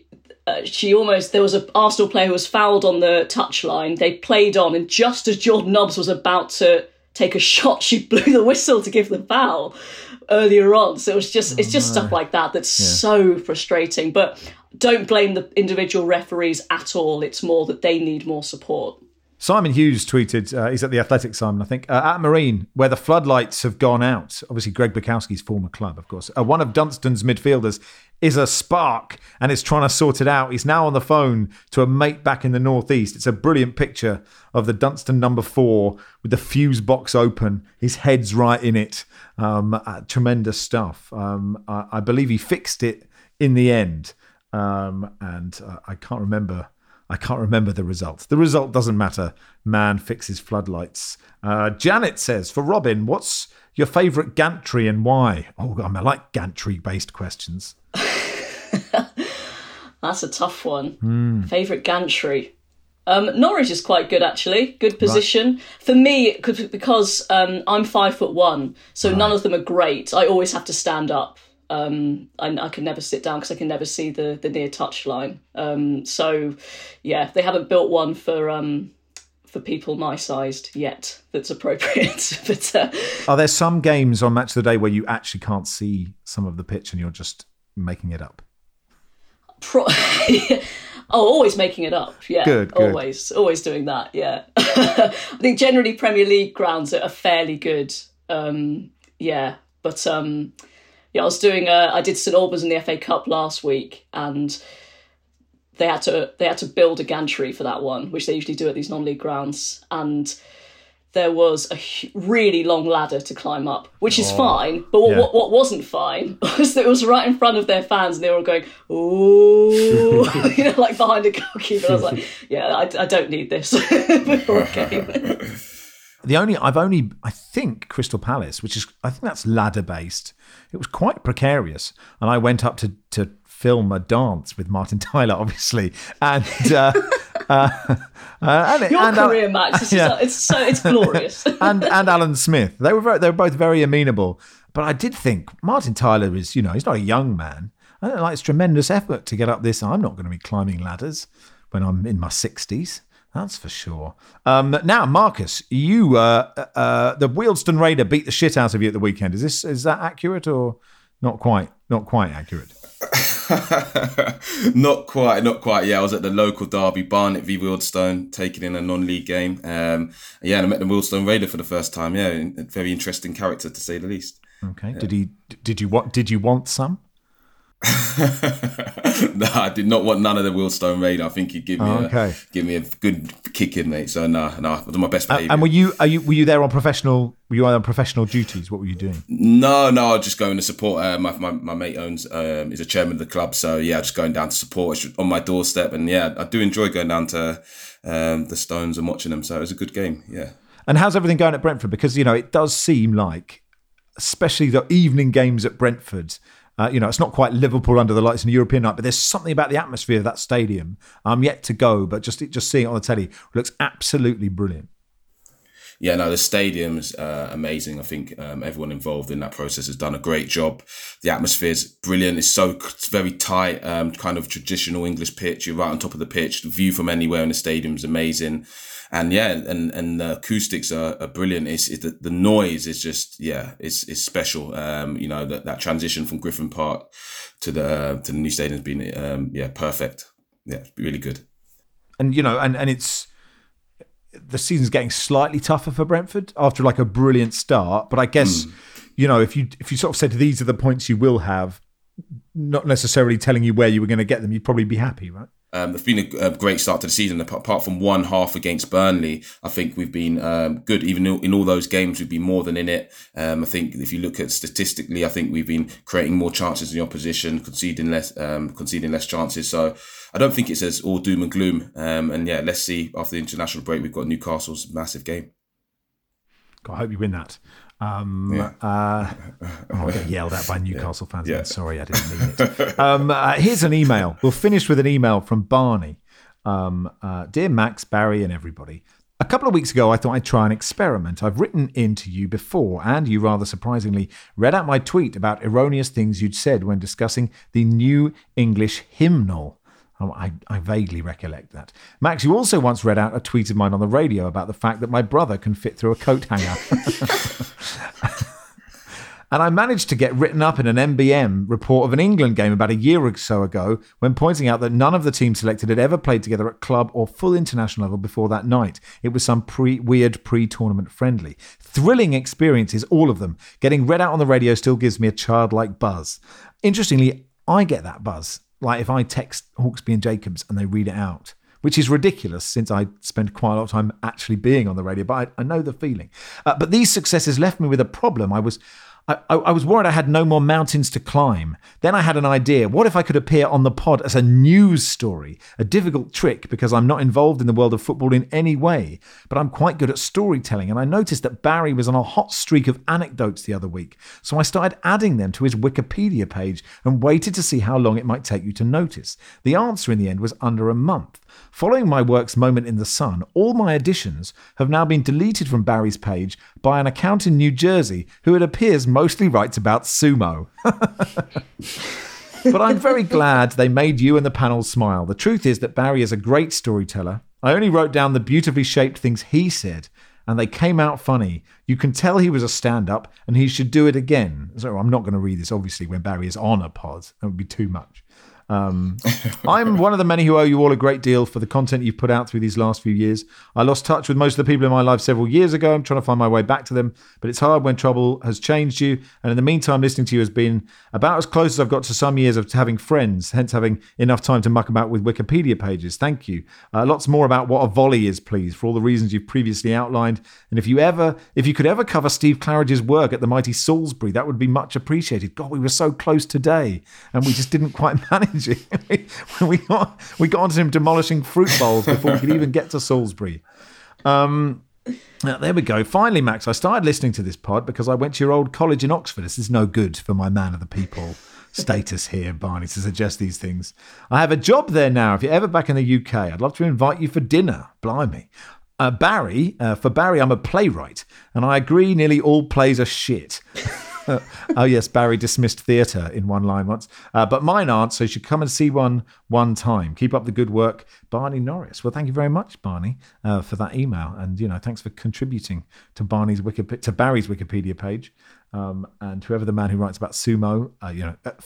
There was an Arsenal player who was fouled on the touchline. They played on, and just as Jordan Nobbs was about to take a shot, she blew the whistle to give the foul earlier on. So it's just stuff like that that's so frustrating. But don't blame the individual referees at all. It's more that they need more support. Simon Hughes tweeted, he's at The Athletic, Simon, I think, at Marine, where the floodlights have gone out. Obviously, Greg Bukowski's former club, of course. One of Dunstan's midfielders is a spark and is trying to sort it out. He's now on the phone to a mate back in the northeast. It's a brilliant picture of the Dunstan number 4 with the fuse box open. His head's right in it. Tremendous stuff. I believe he fixed it in the end. And I can't remember the result. The result doesn't matter. Man fixes floodlights. Janet says, for Robin, what's your favourite gantry and why? Oh, I like gantry-based questions. That's a tough one. Favourite gantry? Norwich is quite good, actually. Good position. Right. For me, because I'm 5'1", so none of them are great. I always have to stand up. I can never sit down because I can never see the near touch line. So, yeah, they haven't built one for people my sized yet that's appropriate. But are there some games on Match of the Day where you actually can't see some of the pitch and you're just making it up? Always making it up. Yeah, good. Always doing that. Yeah, I think generally Premier League grounds are fairly good. But. I did St Albans in the FA Cup last week, and they had to build a gantry for that one, which they usually do at these non-league grounds. And there was a really long ladder to climb up, which is fine. But what wasn't fine was that it was right in front of their fans, and they were all going, "Ooh," like behind a goalkeeper. I was like, "Yeah, I don't need this before a game." I think Crystal Palace, I think that's ladder based. It was quite precarious, and I went up to film a dance with Martin Tyler, obviously, and your career, Max. It's glorious. and Alan Smith, they were both very amenable. But I did think Martin Tyler is, he's not a young man. I don't like it's tremendous effort to get up this. I'm not going to be climbing ladders when I'm in my 60s. That's for sure. Now, Marcus, you the Wealdstone Raider beat the shit out of you at the weekend. Is that accurate or not quite? Not quite accurate. Not quite. Yeah, I was at the local derby, Barnet v Wealdstone, taking in a non-league game. And I met the Wealdstone Raider for the first time. Yeah, a very interesting character to say the least. Okay. Yeah. Did you want some? No, I did not want none of the Wealdstone Raider. I think he'd give me a good kick in, mate. So no, it was my best behaviour. And were you there on professional? Were you on professional duties? What were you doing? No, I was just going to support. My mate owns is a chairman of the club, so yeah, just going down to support. It's on my doorstep, and yeah, I do enjoy going down to the Stones and watching them. So it was a good game. Yeah. And how's everything going at Brentford? Because it does seem like, especially the evening games at Brentford. It's not quite Liverpool under the lights in a European night, but there's something about the atmosphere of that stadium. I'm yet to go, but just seeing it on the telly looks absolutely brilliant. Yeah, no, the stadium's amazing. I think everyone involved in that process has done a great job. The atmosphere's brilliant. It's very tight, kind of traditional English pitch. You're right on top of the pitch. The view from anywhere in the stadium's amazing. And yeah, and the acoustics are brilliant. The noise is just, it's special. That transition from Griffin Park to the new stadium has been perfect. Yeah, it's really good. And and it's the season's getting slightly tougher for Brentford after like a brilliant start. But I guess if you sort of said these are the points you will have, not necessarily telling you where you were going to get them, you'd probably be happy, right? It's been a great start to the season. Apart from one half against Burnley, I think we've been good. Even in all those games, we've been more than in it. I think if you look at statistically, I think we've been creating more chances in the opposition, conceding less chances. So I don't think it's as all doom and gloom. Let's see. After the international break, we've got Newcastle's massive game. God, I hope you win that. I get yelled at by Newcastle fans. Yeah. Sorry, I didn't mean it. Here's an email. We'll finish with an email from Barney. Dear Max, Barry and everybody. A couple of weeks ago, I thought I'd try an experiment. I've written in to you before, and you rather surprisingly read out my tweet about erroneous things you'd said when discussing the New English Hymnal. I vaguely recollect that. Max, you also once read out a tweet of mine on the radio about the fact that my brother can fit through a coat hanger. And I managed to get written up in an MBM report of an England game about a year or so ago when pointing out that none of the teams selected had ever played together at club or full international level before that night. It was some weird pre-tournament friendly. Thrilling experiences, all of them. Getting read out on the radio still gives me a childlike buzz. Interestingly, I get that buzz. Like if I text Hawksby and Jacobs and they read it out, which is ridiculous since I spend quite a lot of time actually being on the radio, but I know the feeling. But these successes left me with a problem. I was worried I had no more mountains to climb. Then I had an idea. What if I could appear on the pod as a news story? A difficult trick because I'm not involved in the world of football in any way, but I'm quite good at storytelling. And I noticed that Barry was on a hot streak of anecdotes the other week. So I started adding them to his Wikipedia page and waited to see how long it might take you to notice. The answer in the end was under a month. Following my work's moment in the sun, all my additions have now been deleted from Barry's page by an account in New Jersey who it appears mostly writes about sumo. But I'm very glad they made you and the panel smile. The truth is that Barry is a great storyteller. I only wrote down the beautifully shaped things he said, and they came out funny. You can tell he was a stand-up, and he should do it again. So I'm not going to read this, obviously, when Barry is on a pod. That would be too much. I'm one of the many who owe you all a great deal for the content you've put out through these last few years. I lost touch with most of the people in my life several years ago. I'm trying to find my way back to them, but it's hard when trouble has changed you. And in the meantime, listening to you has been about as close as I've got to some years of having friends, hence having enough time to muck about with Wikipedia pages. Thank you. Lots more about what a volley is, please, for all the reasons you've previously outlined. And if you could ever cover Steve Claridge's work at the mighty Salisbury, that would be much appreciated. God, we were so close today, and we just didn't quite manage it. we got onto him demolishing fruit bowls before we could even get to Salisbury. There we go. Finally, Max, I started listening to this pod because I went to your old college in Oxford. This is no good for my man of the people status here, Barney, to suggest these things. I have a job there now. If you're ever back in the UK, I'd love to invite you for dinner. Blimey. For Barry, I'm a playwright, and I agree nearly all plays are shit. Oh yes, Barry dismissed theatre in one line once, but mine aren't, so you should come and see one time. Keep up the good work, Barney Norris. Well, thank you very much, Barney, for that email, and thanks for contributing to Barry's Wikipedia page, and whoever the man who writes about sumo,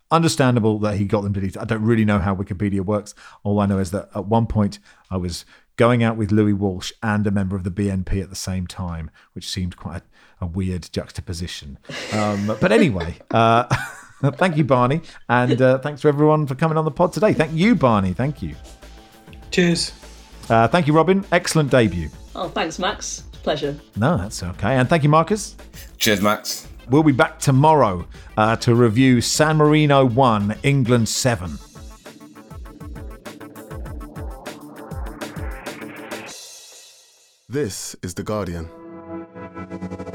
understandable that he got them deleted. I don't really know how Wikipedia works. All I know is that at one point I was going out with Louis Walsh and a member of the BNP at the same time, which seemed quite a weird juxtaposition. But anyway, thank you, Barney. And thanks to everyone for coming on the pod today. Thank you, Barney. Thank you. Cheers. Thank you, Robin. Excellent debut. Oh, thanks, Max. Pleasure. No, that's okay. And thank you, Marcus. Cheers, Max. We'll be back tomorrow to review San Marino 1, England 7. This is The Guardian.